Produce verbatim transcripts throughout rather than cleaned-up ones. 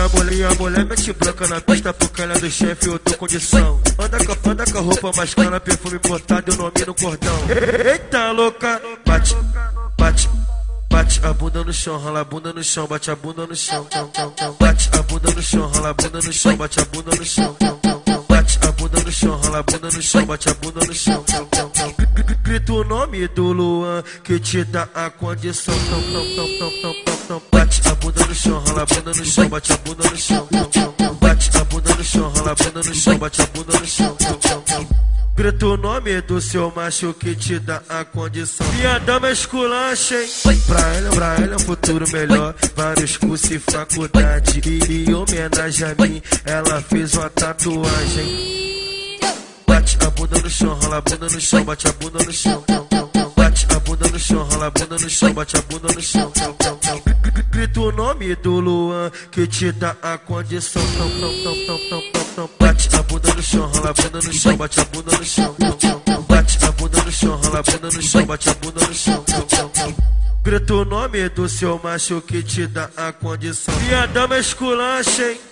mulher, e a mulher mete branca na pista porque ela é do chefe, eu tô condição. Anda com, anda com a roupa mais cara, perfume importado e o nome no cordão. Eita louca, bate, bate, bate a bunda no chão, rola a bunda no chão, bate a bunda no chão. Bate a bunda no chão, rola a bunda no chão, bate a bunda no chão. Bate a bunda no chão, rola a bunda no chão, bate a bunda no chão. Grita o nome do Luan que te dá a condição. Bate a bunda no chão, rola a bunda no chão, bate a bunda no chão. Bate a bunda no chão, rola a bunda no chão, bate a bunda no chão. Grita o nome do seu macho que te dá a condição. E a dama esculacha, hein? Pra ela, pra ela é um futuro melhor. Vários cursos e faculdade. E em homenagem a mim, ela fez uma tatuagem. Bate a bunda no chão, rola a bunda no chão, bate a bunda no chão. Bate a bunda no chão, rola a bunda no chão, bate a bunda no chão. Grita o nome do Luan que te dá a condição. Bate a bunda no chão, rola a bunda no chão, bate a bunda no chão. Bate a bunda no chão, rola a bunda no chão, bate a bunda no chão. Grita o nome do seu macho que te dá a condição. E a dama esculacha, hein?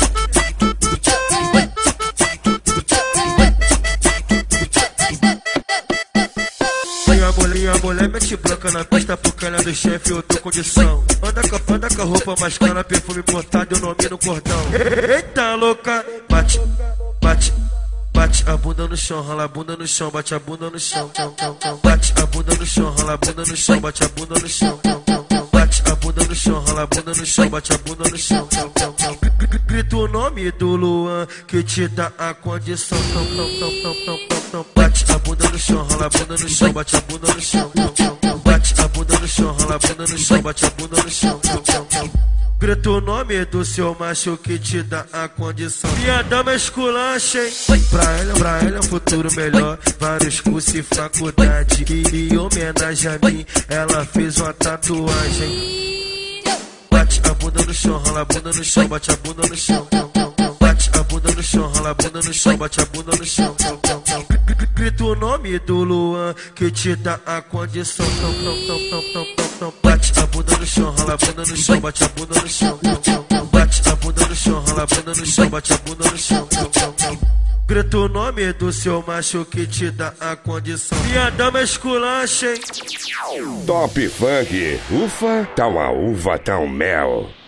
E a mulher mete branca na pista porque ela é do chefe, eu tô condição. Anda com, anda com a roupa mais cara, perfume importado e o nome no cordão. Eita louca, bate, bate, bate a bunda no chão, rola a bunda no chão, bate a bunda no chão. Bate a bunda no chão, rola a bunda no chão, bate a bunda no chão. Bate a bunda no chão, rola a bunda no chão, bate a bunda no chão. Grita o nome do Luan que te dá a condição. Bate a bunda no chão, rola a bunda no chão, bate a bunda no chão. Bate a bunda no chão, rola a bunda no chão, bate a bunda no chão. Grita o nome do seu macho que te dá a condição. E a dama esculacha, hein? Pra ela, pra ela é um futuro melhor. Vários cursos e faculdade. E em homenagem a mim, ela fez uma tatuagem. Bate a bunda no chão, rola a bunda no chão, bate a bunda no chão. Bate a bunda no chão, rola a bunda no chão, bate a bunda no chão. Grita o nome do Luan que te dá a condição. Bate a bunda no chão, rola a bunda no chão, bate a bunda no chão. Bate a bunda no chão, rola a bunda no chão, bate a bunda no chão. Grita o nome do seu macho que te dá a condição. E a dama esculacha, hein? Top Funk, ufa, tá uma uva, tá um mel.